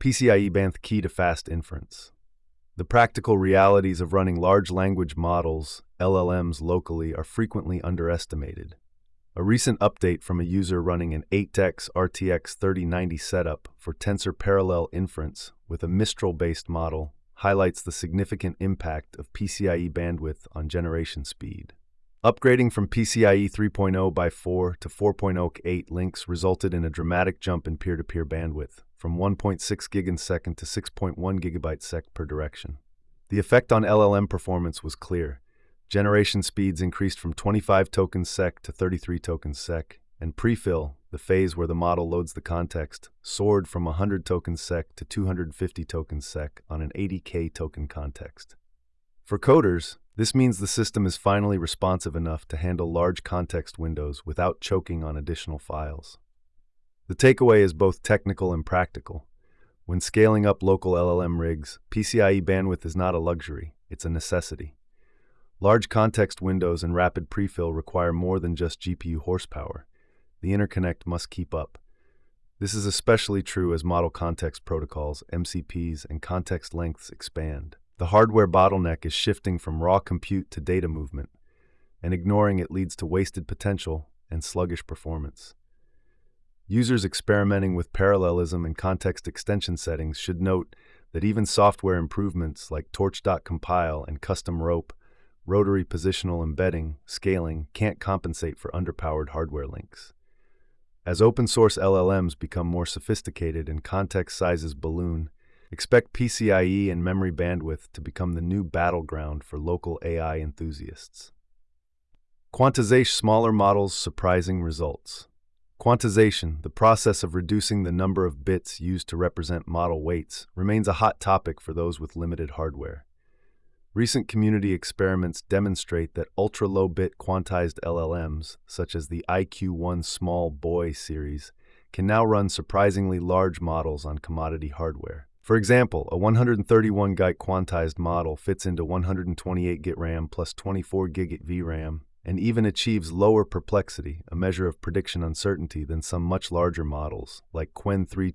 PCIe Bandwidth key to fast inference. The practical realities of running large language models, LLMs, locally are frequently underestimated. A recent update from a user running an 8x RTX 3090 setup for tensor parallel inference with a Mistral-based model highlights the significant impact of PCIe bandwidth on generation speed. Upgrading from PCIe 3.0 by 4 to 4.08 links resulted in a dramatic jump in peer-to-peer bandwidth, from 1.6 gigasecond to 6.1 gigabytes per direction. The effect on LLM performance was clear. Generation speeds increased from 25 tokens sec to 33 tokens sec, and prefill, the phase where the model loads the context, soared from 100 tokens sec to 250 tokens sec on an 80K token context. For coders, this means the system is finally responsive enough to handle large context windows without choking on additional files. The takeaway is both technical and practical. When scaling up local LLM rigs, PCIe bandwidth is not a luxury, it's a necessity. Large context windows and rapid prefill require more than just GPU horsepower. The interconnect must keep up. This is especially true as model context protocols, MCPs, and context lengths expand. The hardware bottleneck is shifting from raw compute to data movement, and ignoring it leads to wasted potential and sluggish performance. Users experimenting with parallelism and context extension settings should note that even software improvements like torch.compile and custom rope, rotary positional embedding, scaling can't compensate for underpowered hardware links. As open-source LLMs become more sophisticated and context sizes balloon, expect PCIe and memory bandwidth to become the new battleground for local AI enthusiasts. Quantization smaller models, surprising results. Quantization, the process of reducing the number of bits used to represent model weights, remains a hot topic for those with limited hardware. Recent community experiments demonstrate that ultra-low-bit quantized LLMs, such as the IQ-1 Small Boy series, can now run surprisingly large models on commodity hardware. For example, a 131-byte quantized model fits into 128 GB RAM plus 24 GB VRAM, and even achieves lower perplexity, a measure of prediction uncertainty, than some much larger models, like Qwen 3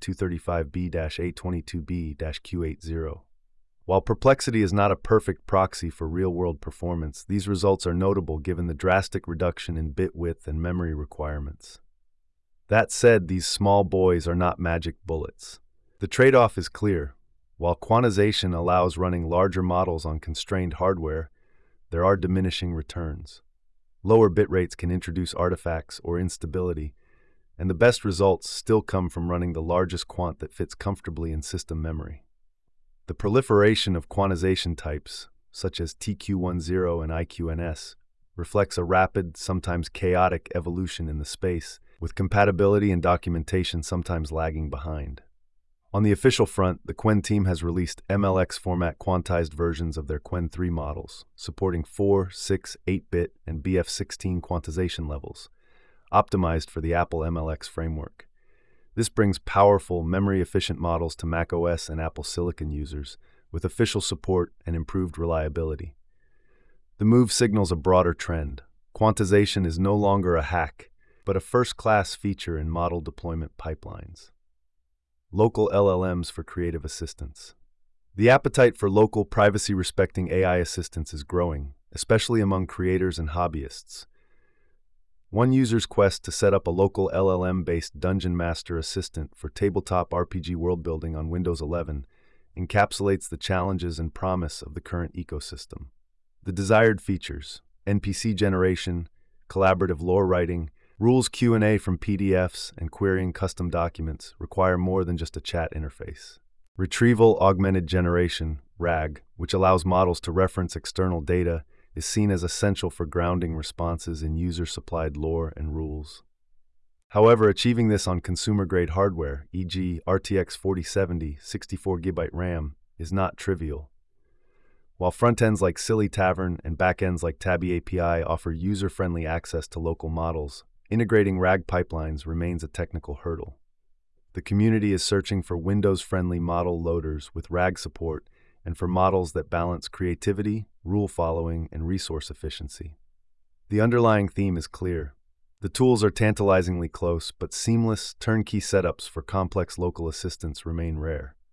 235B-822B-Q80. While perplexity is not a perfect proxy for real-world performance, these results are notable given the drastic reduction in bit width and memory requirements. That said, these small boys are not magic bullets. The trade-off is clear. While quantization allows running larger models on constrained hardware, there are diminishing returns. Lower bit rates can introduce artifacts or instability, and the best results still come from running the largest quant that fits comfortably in system memory. The proliferation of quantization types, such as TQ10 and IQNS, reflects a rapid, sometimes chaotic evolution in the space, with compatibility and documentation sometimes lagging behind. On the official front, the Qwen team has released MLX format quantized versions of their Qwen 3 models, supporting 4, 6, 8-bit, and BF16 quantization levels, optimized for the Apple MLX framework. This brings powerful, memory-efficient models to macOS and Apple Silicon users, with official support and improved reliability. The move signals a broader trend. Quantization is no longer a hack, but a first-class feature in model deployment pipelines. Local LLMs for creative assistance. The appetite for local, privacy-respecting AI assistants is growing, especially among creators and hobbyists. One user's quest to set up a local LLM-based Dungeon Master assistant for tabletop RPG world-building on Windows 11 encapsulates the challenges and promise of the current ecosystem. The desired features: NPC generation, collaborative lore writing, rules Q&A from PDFs, and querying custom documents require more than just a chat interface. Retrieval Augmented Generation, RAG, which allows models to reference external data, is seen as essential for grounding responses in user-supplied lore and rules. However, achieving this on consumer-grade hardware, e.g. RTX 4070 64GB RAM, is not trivial. While front-ends like Silly Tavern and back-ends like Tabby API offer user-friendly access to local models, integrating RAG pipelines remains a technical hurdle. The community is searching for Windows-friendly model loaders with RAG support and for models that balance creativity, rule following, and resource efficiency. The underlying theme is clear. The tools are tantalizingly close, but seamless, turnkey setups for complex local assistants remain rare.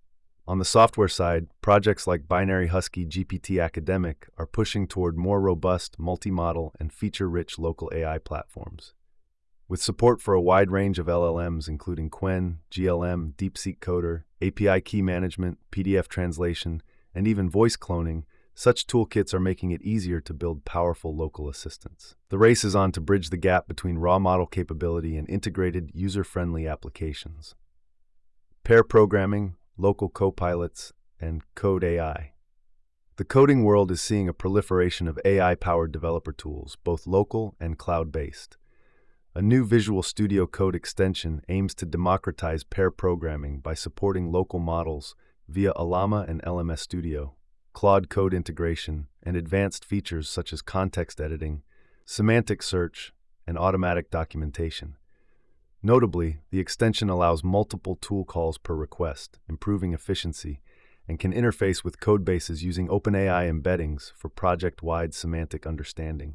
On the software side, projects like Binary Husky GPT Academic are pushing toward more robust, multi-model, and feature-rich local AI platforms. With support for a wide range of LLMs including Qwen, GLM, DeepSeek Coder, API key management, PDF translation, and even voice cloning, such toolkits are making it easier to build powerful local assistants. The race is on to bridge the gap between raw model capability and integrated, user-friendly applications. Pair programming, local copilots, and Code AI. The coding world is seeing a proliferation of AI-powered developer tools, both local and cloud-based. A new Visual Studio Code extension aims to democratize pair programming by supporting local models via Llama and LMS Studio, Claude Code integration, and advanced features such as context editing, semantic search, and automatic documentation. Notably, the extension allows multiple tool calls per request, improving efficiency, and can interface with codebases using OpenAI embeddings for project-wide semantic understanding.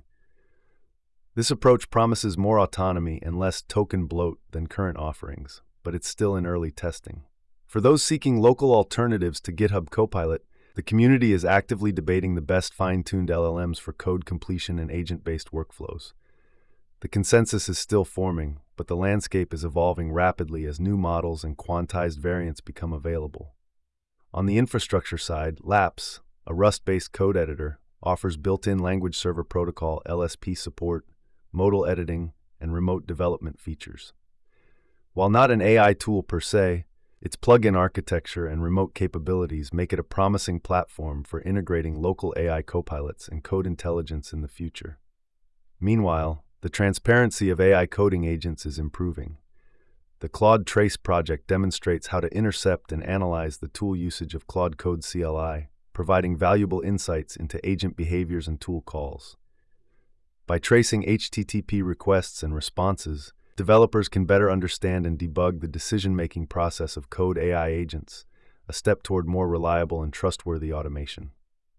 This approach promises more autonomy and less token bloat than current offerings, but it's still in early testing. For those seeking local alternatives to GitHub Copilot, the community is actively debating the best fine-tuned LLMs for code completion and agent-based workflows. The consensus is still forming, but the landscape is evolving rapidly as new models and quantized variants become available. On the infrastructure side, Laps, a Rust-based code editor, offers built-in language server protocol LSP support, modal editing, and remote development features. While not an AI tool per se, its plug-in architecture and remote capabilities make it a promising platform for integrating local AI copilots and code intelligence in the future. Meanwhile, the transparency of AI coding agents is improving. The Claude Trace project demonstrates how to intercept and analyze the tool usage of Claude Code CLI, providing valuable insights into agent behaviors and tool calls. By tracing HTTP requests and responses, developers can better understand and debug the decision-making process of Code AI agents, a step toward more reliable and trustworthy automation.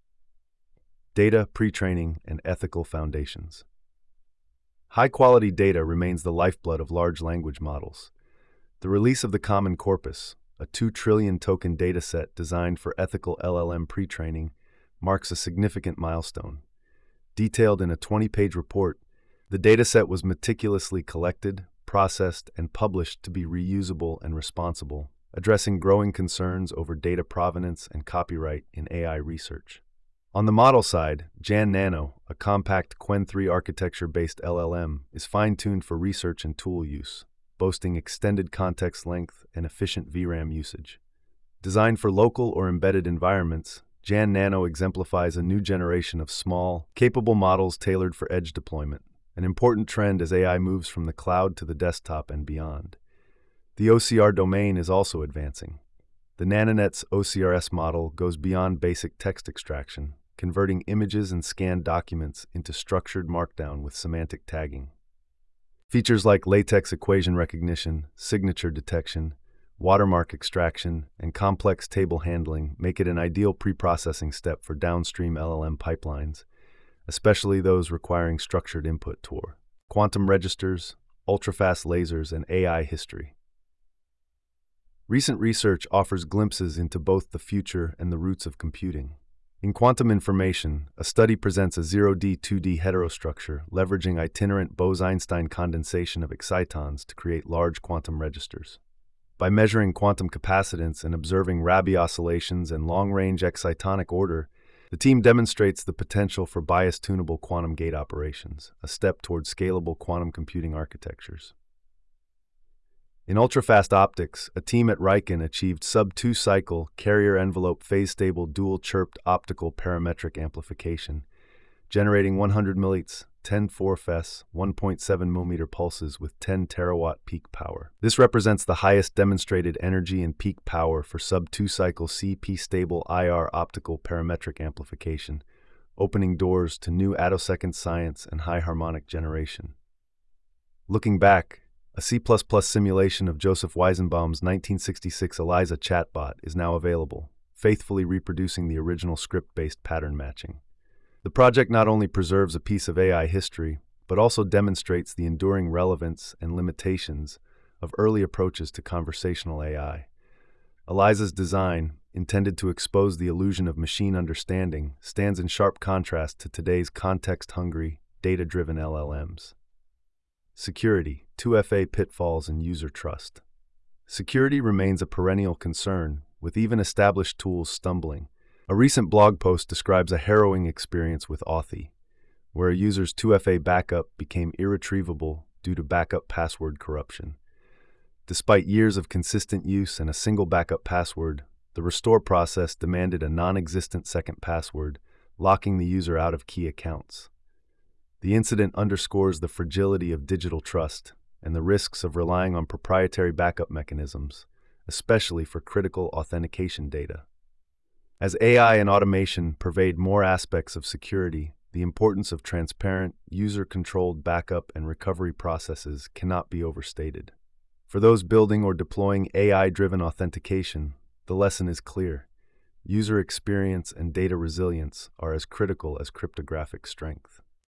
Data, pre-training, and ethical foundations. High-quality data remains the lifeblood of large language models. The release of the Common Corpus, a 2 trillion token dataset designed for ethical LLM pre-training, marks a significant milestone. Detailed in a 20-page report, the dataset was meticulously collected, processed, and published to be reusable and responsible, addressing growing concerns over data provenance and copyright in AI research. On the model side, Jan Nano, a compact Qwen 3 architecture-based LLM, is fine-tuned for research and tool use, boasting extended context length and efficient VRAM usage. Designed for local or embedded environments, Jan Nano exemplifies a new generation of small, capable models tailored for edge deployment, an important trend as AI moves from the cloud to the desktop and beyond. The OCR domain is also advancing. The NanoNet's OCRS model goes beyond basic text extraction, converting images and scanned documents into structured markdown with semantic tagging. Features like latex equation recognition, signature detection, watermark extraction, and complex table handling make it an ideal preprocessing step for downstream LLM pipelines, especially those requiring structured input toward quantum registers, ultrafast lasers, and AI history. Recent research offers glimpses into both the future and the roots of computing. In quantum information, a study presents a 0D 2D heterostructure leveraging itinerant Bose-Einstein condensation of excitons to create large quantum registers. By measuring quantum capacitance and observing Rabi oscillations and long-range excitonic order, the team demonstrates the potential for bias-tunable quantum gate operations, a step toward scalable quantum computing architectures. In ultrafast optics, a team at Riken achieved sub-2 cycle, carrier envelope phase-stable dual-chirped optical parametric amplification, generating 100 mLs, 10-4 FES, 1.7 mm pulses with 10 terawatt peak power. This represents the highest demonstrated energy and peak power for sub-2 cycle CP-stable IR optical parametric amplification, opening doors to new attosecond science and high harmonic generation. Looking back, a C++ simulation of Joseph Weizenbaum's 1966 ELIZA chatbot is now available, faithfully reproducing the original script-based pattern matching. The project not only preserves a piece of AI history, but also demonstrates the enduring relevance and limitations of early approaches to conversational AI. ELIZA's design, intended to expose the illusion of machine understanding, stands in sharp contrast to today's context-hungry, data-driven LLMs. Security, 2FA pitfalls and user trust. Security remains a perennial concern, with even established tools stumbling. A recent blog post describes a harrowing experience with Authy, where a user's 2FA backup became irretrievable due to backup password corruption. Despite years of consistent use and a single backup password, the restore process demanded a non-existent second password, locking the user out of key accounts. The incident underscores the fragility of digital trust and the risks of relying on proprietary backup mechanisms, especially for critical authentication data. As AI and automation pervade more aspects of security, the importance of transparent, user-controlled backup and recovery processes cannot be overstated. For those building or deploying AI-driven authentication, the lesson is clear. User experience and data resilience are as critical as cryptographic strength.